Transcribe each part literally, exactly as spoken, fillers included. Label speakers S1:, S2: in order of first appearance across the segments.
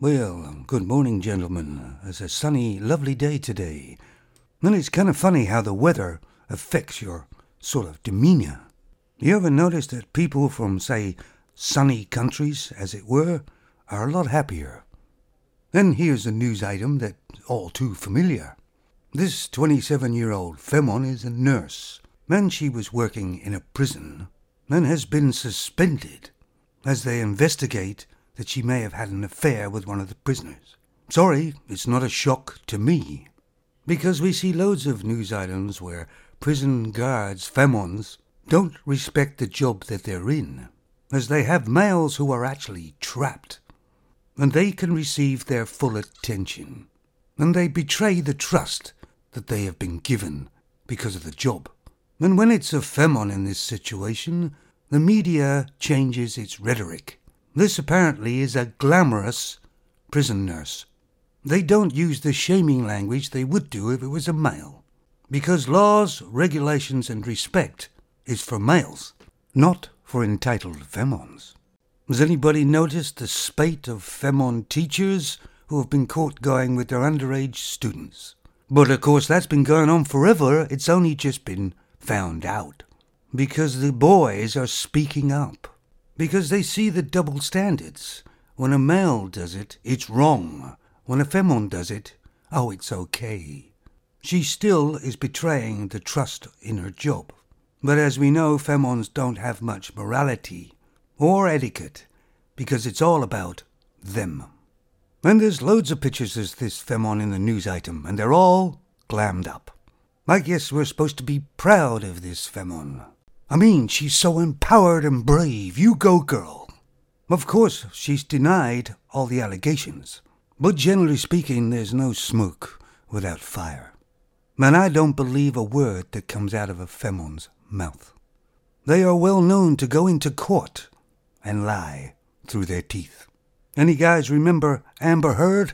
S1: Well, good morning, gentlemen. It's a sunny, lovely day today. And it's kind of funny how the weather affects your sort of demeanor. You ever notice that people from, say, sunny countries, as it were, are a lot happier? Then here's a news item that's all too familiar. This twenty-seven-year-old Femon is a nurse, and she was working in a prison, and has been suspended as they investigate that she may have had an affair with one of the prisoners. Sorry, it's not a shock to me, because we see loads of news items where prison guards, Femons, don't respect the job that they're in, as they have males who are actually trapped, and they can receive their full attention, and they betray the trust that they have been given because of the job. And when it's a Femon in this situation, the media changes its rhetoric. This apparently is a glamorous prison nurse. They don't use the shaming language they would do if it was a male, because laws, regulations and respect is for males, not for entitled Femons. Has anybody noticed the spate of Femon teachers who have been caught going with their underage students? But of course that's been going on forever, it's only just been found out. Because the boys are speaking up. Because they see the double standards. When a male does it, it's wrong. When a Femon does it, oh, it's okay. She still is betraying the trust in her job. But as we know, Femons don't have much morality or etiquette, because it's all about them. And there's loads of pictures of this Femon in the news item, and they're all glammed up. I guess we're supposed to be proud of this Femon. I mean, she's so empowered and brave. You go, girl. Of course, she's denied all the allegations. But generally speaking, there's no smoke without fire. And I don't believe a word that comes out of a Femon's mouth. They are well known to go into court and lie through their teeth. Any guys remember Amber Heard?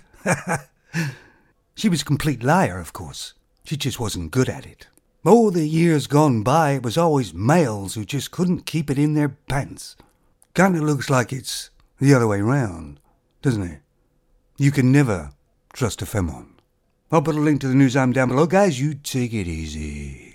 S1: She was a complete liar, of course. She just wasn't good at it. Oh, the years gone by, it was always males who just couldn't keep it in their pants. Kinda looks like it's the other way round, doesn't it? You can never trust a Femon. I'll put a link to the news item down below. Guys, you take it easy.